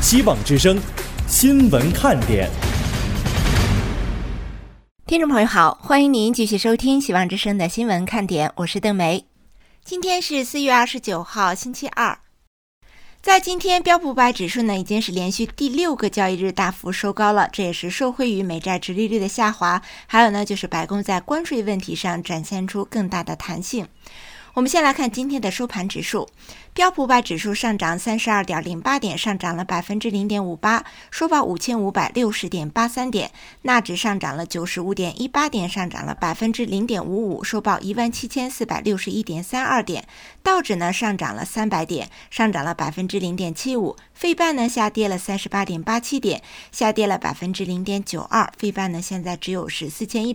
希望之声新闻看点。 听众朋友好，欢迎您继续收听希望之声的新闻看点，我是邓梅。今天是4月29号星期二。在今天，标普500指数呢已经是连续第6个交易日大幅收高了，这也是受惠于美债殖利率的下滑，还有呢就是白宫在关税问题上展现出更大的弹性。我们先来看今天的收盘指数，标普500指数上涨32.08点，上涨了 0.58%， 收报5560.83点。纳指上涨了95.18点，上涨了 0.55%， 收报17461.32点。道指呢上涨了300点，上涨了 0.75%。费半呢下跌了38.87点，下跌了 0.92%。费半呢现在只有是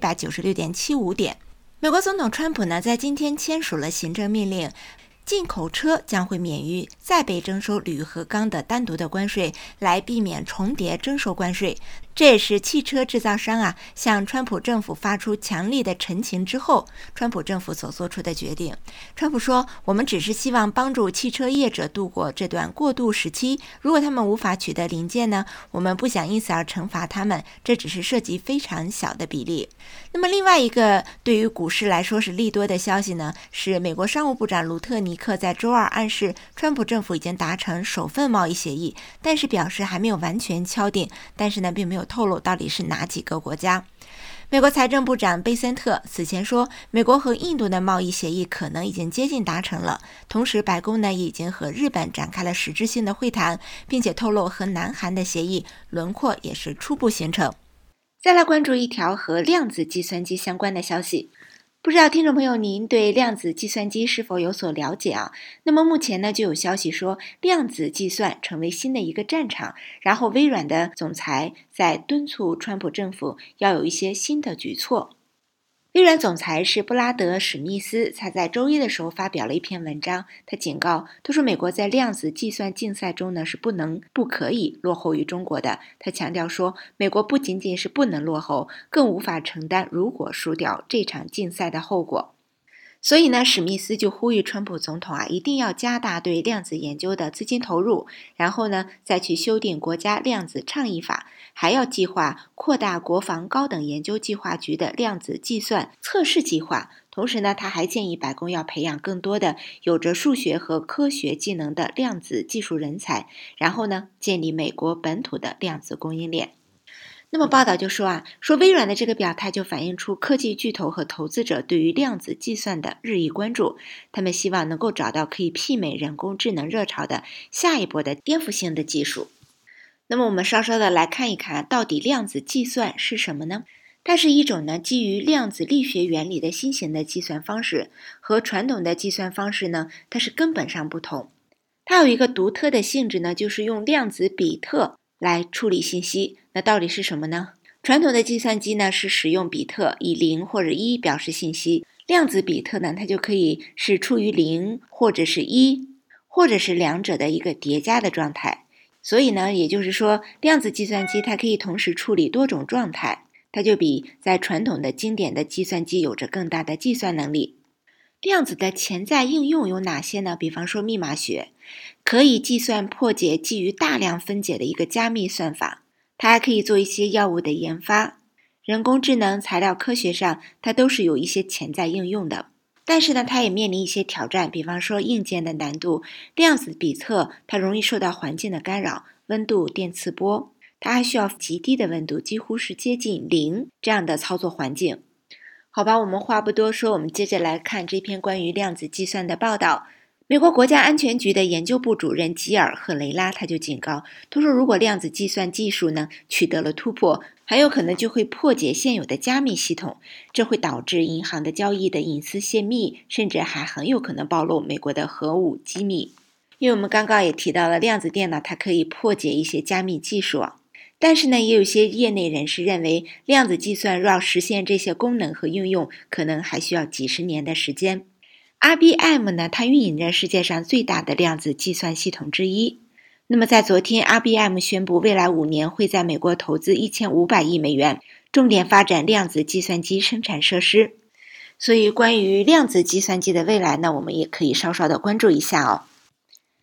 4196.75点。美国总统川普呢，在今天签署了行政命令，进口车将会免于再被征收铝和钢的单独的关税，来避免重叠征收关税。这也是汽车制造商向川普政府发出强力的陈情之后，川普政府所做出的决定。川普说，我们只是希望帮助汽车业者度过这段过渡时期，如果他们无法取得零件呢，我们不想因此而惩罚他们，这只是涉及非常小的比例。那么另外一个对于股市来说是利多的消息呢，是美国商务部长卢特尼克在周二暗示川普政府已经达成首份贸易协议，但是表示还没有完全敲定，但是呢并没有透露到底是哪几个国家。美国财政部长贝森特此前说，美国和印度的贸易协议可能已经接近达成了，同时白宫呢也已经和日本展开了实质性的会谈，并且透露和南韩的协议轮廓也是初步形成。再来关注一条和量子计算机相关的消息，不知道听众朋友您对量子计算机是否有所了解啊？那么目前呢就有消息说，量子计算成为新的一个战场，然后微软的总裁在敦促川普政府要有一些新的举措。微软总裁是布拉德·史密斯，他在周一的时候发表了一篇文章，他警告，他说美国在量子计算竞赛中呢是不可以落后于中国的。他强调说，美国不仅仅是不能落后，更无法承担如果输掉这场竞赛的后果。所以呢，史密斯就呼吁川普总统一定要加大对量子研究的资金投入，然后呢再去修订国家量子倡议法，还要计划扩大国防高等研究计划局的量子计算测试计划。同时呢，他还建议白宫要培养更多的有着数学和科学技能的量子技术人才，然后呢建立美国本土的量子供应链。那么报道就说微软的这个表态就反映出科技巨头和投资者对于量子计算的日益关注，他们希望能够找到可以媲美人工智能热潮的下一波的颠覆性的技术。那么我们稍稍的来看一看，到底量子计算是什么呢？它是一种呢基于量子力学原理的新型的计算方式，和传统的计算方式呢它是根本上不同。它有一个独特的性质呢，就是用量子比特来处理信息。那到底是什么呢？传统的计算机呢是使用比特以0或者1表示信息，量子比特呢它就可以是处于0或者是1，或者是两者的一个叠加的状态。所以呢，也就是说，量子计算机它可以同时处理多种状态，它就比在传统的经典的计算机有着更大的计算能力。量子的潜在应用有哪些呢？比方说密码学，可以计算破解基于大量分解的一个加密算法，它还可以做一些药物的研发，人工智能、材料科学上它都是有一些潜在应用的。但是呢，它也面临一些挑战，比方说硬件的难度，量子比特它容易受到环境的干扰，温度、电磁波，它还需要极低的温度，几乎是接近0这样的操作环境。好吧，我们话不多说，我们接着来看这篇关于量子计算的报道。美国国家安全局的研究部主任吉尔·赫雷拉他就警告，他说如果量子计算技术呢取得了突破，很有可能就会破解现有的加密系统，这会导致银行的交易的隐私泄密，甚至还很有可能暴露美国的核武机密。因为我们刚刚也提到了量子电脑它可以破解一些加密技术但是呢，也有些业内人士认为，量子计算若要实现这些功能和应用，可能还需要几十年的时间。IBM 呢，它运营着世界上最大的量子计算系统之一。那么在昨天 IBM 宣布未来5年会在美国投资1500亿美元，重点发展量子计算机生产设施。所以关于量子计算机的未来呢，我们也可以稍稍的关注一下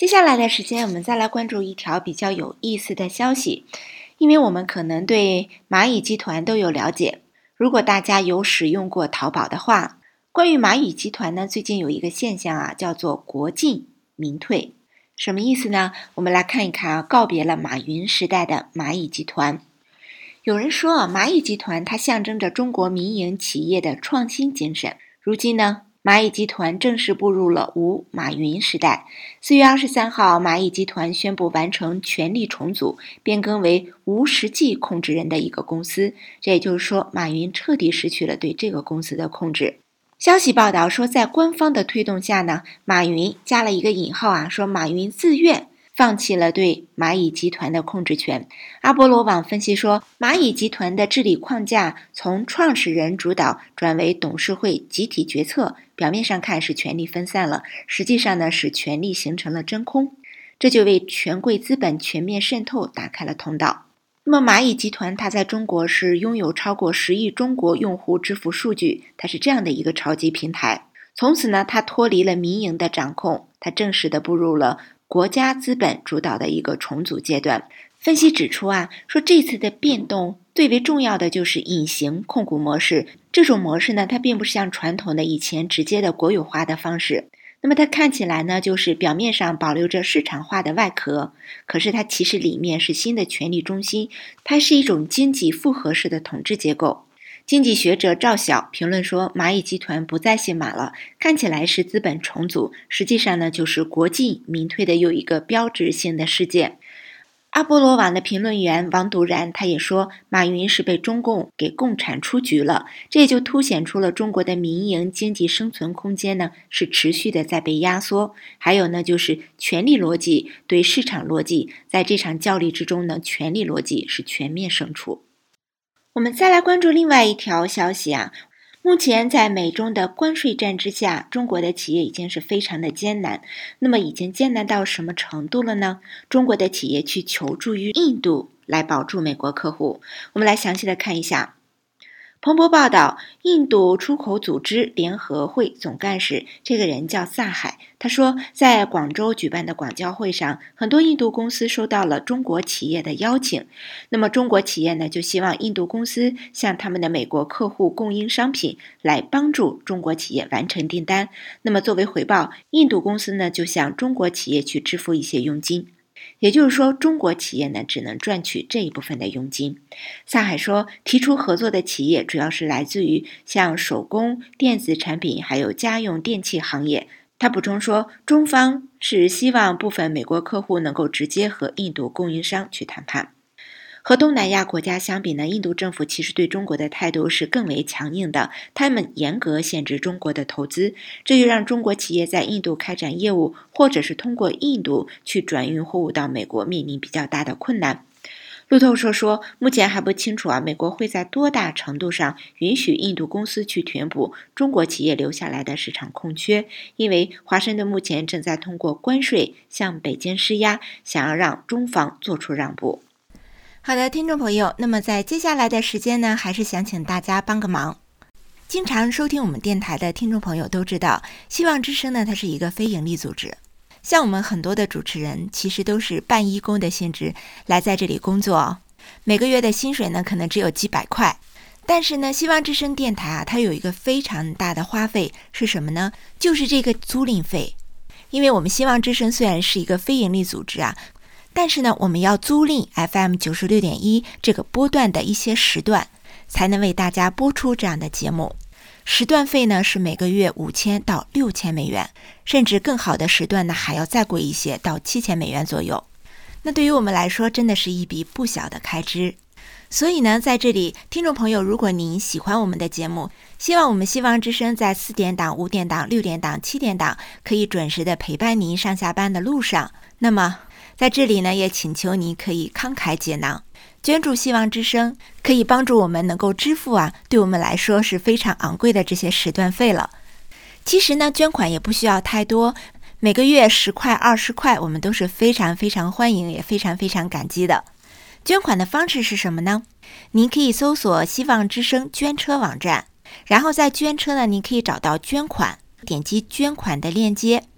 接下来的时间，我们再来关注一条比较有意思的消息，因为我们可能对蚂蚁集团都有了解，如果大家有使用过淘宝的话，关于蚂蚁集团呢，最近有一个现象啊，叫做国进民退。什么意思呢？我们来看一看啊，告别了马云时代的蚂蚁集团。有人说啊，蚂蚁集团它象征着中国民营企业的创新精神。如今呢，蚂蚁集团正式步入了无马云时代。4月23号，蚂蚁集团宣布完成权力重组，变更为无实际控制人的一个公司。这也就是说，马云彻底失去了对这个公司的控制。消息报道说，在官方的推动下呢，马云加了一个引号啊，说马云自愿放弃了对蚂蚁集团的控制权。阿波罗网分析说，蚂蚁集团的治理框架从创始人主导转为董事会集体决策，表面上看是权力分散了，实际上呢是权力形成了真空，这就为权贵资本全面渗透打开了通道。那么蚂蚁集团它在中国是拥有超过10亿中国用户支付数据，它是这样的一个超级平台。从此呢，它脱离了民营的掌控，它正式的步入了国家资本主导的一个重组阶段。分析指出啊，说这次的变动最为重要的就是隐形控股模式。这种模式呢，它并不是像传统的以前直接的国有化的方式。那么它看起来呢，就是表面上保留着市场化的外壳，可是它其实里面是新的权力中心，它是一种经济复合式的统治结构。经济学者赵晓评论说，蚂蚁集团不再姓马了，看起来是资本重组，实际上呢就是国进民退的又一个标志性的事件。阿波罗网的评论员王独然他也说，马云是被中共给共产出局了，这也就凸显出了中国的民营经济生存空间呢是持续的在被压缩。还有呢，就是权力逻辑对市场逻辑，在这场较力之中呢，权力逻辑是全面胜出。我们再来关注另外一条消息啊，目前在美中的关税战之下，中国的企业已经是非常的艰难。那么已经艰难到什么程度了呢？中国的企业去求助于印度来保住美国客户。我们来详细的看一下。彭博报道，印度出口组织联合会总干事，这个人叫萨海，他说，在广州举办的广交会上，很多印度公司收到了中国企业的邀请。那么中国企业呢，就希望印度公司向他们的美国客户供应商品，来帮助中国企业完成订单。那么作为回报，印度公司呢，就向中国企业去支付一些佣金。也就是说，中国企业呢只能赚取这一部分的佣金。萨海说，提出合作的企业主要是来自于像手工、电子产品还有家用电器行业。他补充说，中方是希望部分美国客户能够直接和印度供应商去谈判。和东南亚国家相比呢，印度政府其实对中国的态度是更为强硬的，他们严格限制中国的投资，这就让中国企业在印度开展业务，或者是通过印度去转运货物到美国，面临比较大的困难。路透社说，目前还不清楚啊，美国会在多大程度上允许印度公司去填补中国企业留下来的市场空缺，因为华盛顿目前正在通过关税向北京施压，想要让中方做出让步。好的，听众朋友，那么在接下来的时间呢，还是想请大家帮个忙。经常收听我们电台的听众朋友都知道，希望之声呢，它是一个非营利组织。像我们很多的主持人，其实都是半义工的性质来在这里工作，每个月的薪水呢，可能只有几百块。但是呢，希望之声电台啊，它有一个非常大的花费是什么呢？就是这个租赁费。因为我们希望之声虽然是一个非营利组织啊，但是呢，我们要租赁 FM 96.1这个波段的一些时段，才能为大家播出这样的节目。时段费呢是每个月5000到6000美元，甚至更好的时段呢还要再贵一些，到7000美元左右。那对于我们来说，真的是一笔不小的开支。所以呢，在这里，听众朋友，如果您喜欢我们的节目，希望我们希望之声在4点档、5点档、6点档、7点档可以准时的陪伴您上下班的路上，那么在这里呢，也请求您可以慷慨解囊，捐助希望之声，可以帮助我们能够支付对我们来说是非常昂贵的这些时段费了。其实呢，捐款也不需要太多，每个月10块、20块，我们都是非常非常欢迎，也非常非常感激的。捐款的方式是什么呢？您可以搜索希望之声捐车网站，然后在捐车呢，您可以找到捐款，点击捐款的链接，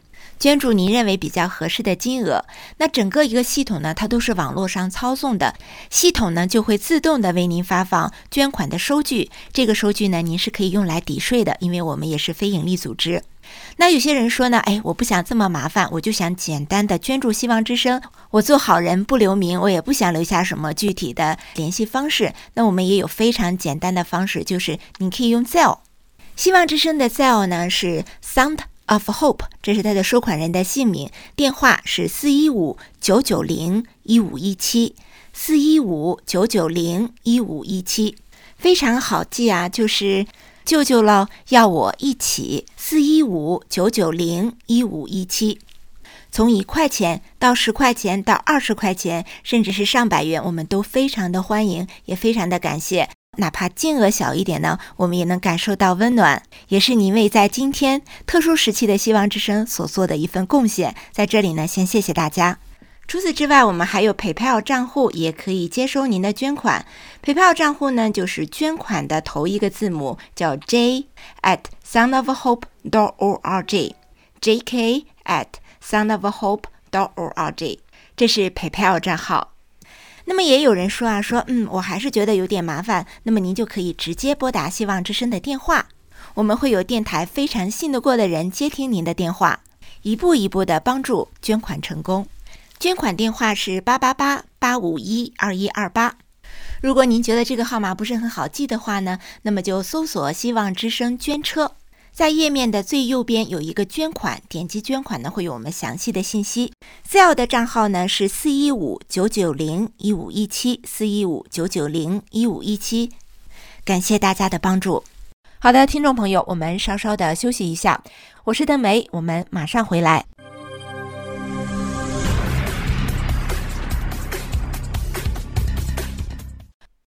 捐助您认为比较合适的金额。那整个一个系统呢，它都是网络上操纵的，系统呢就会自动的为您发放捐款的收据，这个收据呢您是可以用来抵税的，因为我们也是非营利组织。那有些人说呢，我不想这么麻烦，我就想简单的捐助希望之声，我做好人不留名，我也不想留下什么具体的联系方式。那我们也有非常简单的方式，就是你可以用 Zelle。 希望之声的 Zelle 呢是 Sound of Hope， 这是他的收款人的姓名，电话是415-990-1517 415-990-1517，非常好记啊，就是救救了要我一起415-990-1517。从1块钱到10块钱到20块钱，甚至是上百元，我们都非常的欢迎，也非常的感谢。哪怕金额小一点呢，我们也能感受到温暖，也是您为在今天特殊时期的希望之声所做的一份贡献。在这里呢，先谢谢大家。除此之外，我们还有 PayPal 账户，也可以接收您的捐款。PayPal 账户呢，就是捐款的头一个字母叫 J@soundofhope.org JK@soundofhope.org， 这是 PayPal 账号。那么也有人说我还是觉得有点麻烦，那么您就可以直接拨打希望之声的电话，我们会有电台非常信得过的人接听您的电话，一步一步的帮助捐款成功。捐款电话是888-851-2128。如果您觉得这个号码不是很好记的话呢，那么就搜索希望之声捐车，在页面的最右边有一个捐款，点击捐款呢会有我们详细的信息。Zelle 的账号呢是415-990-1517 415-990-1517。感谢大家的帮助。好的，听众朋友，我们稍稍的休息一下，我是邓梅，我们马上回来。